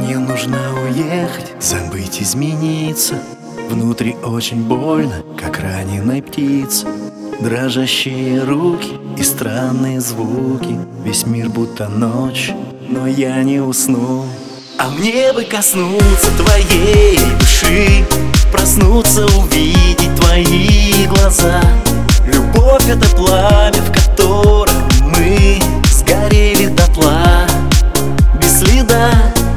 Мне нужно уехать, забыть, измениться. Внутри очень больно, как раненой птице. Дрожащие руки и странные звуки. Весь мир будто ночь, но я не усну. А мне бы коснуться твоей души, проснуться, увидеть твои глаза. Любовь — это пламя, в котором мы сгорели дотла, без следа.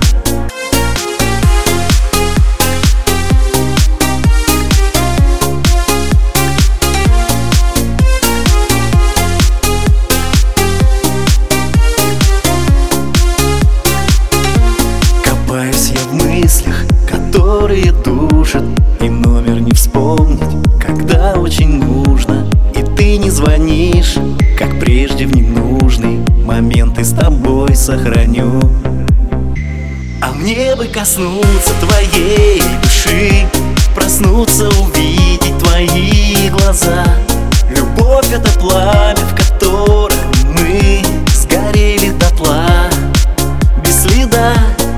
Копаюсь я в мыслях, которые душат, и номер не вспомнить, когда очень нужно. И ты не звонишь, как прежде, в ненужный момент и с тобой сохраню. А мне бы коснуться твоей души, проснуться, увидеть твои глаза. Любовь — это пламя, в котором мы сгорели дотла, без следа.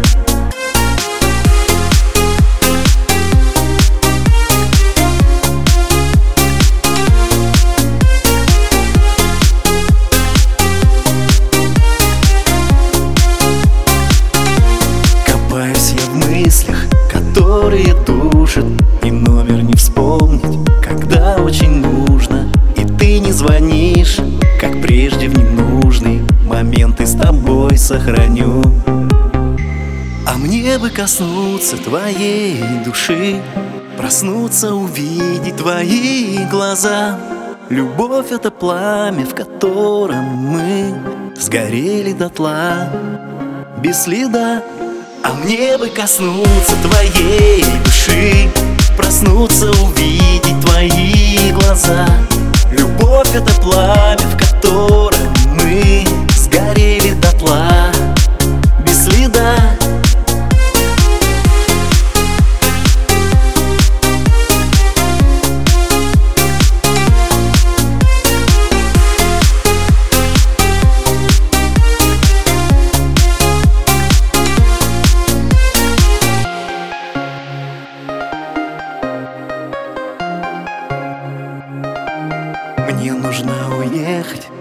Копаюсь я в мыслях, которые душат, и номер не вспомнить, когда очень нужно. И ты не звонишь, как прежде, в ненужный момент и с тобой сохраню. А мне бы коснуться твоей души, проснуться, увидеть твои глаза. Любовь — это пламя, в котором мы сгорели дотла, без следа. А мне бы коснуться твоей души, проснуться, увидеть твои глаза. Любовь — это пламя, в котором мы сгорели дотла, без следа. Мне нужно уехать,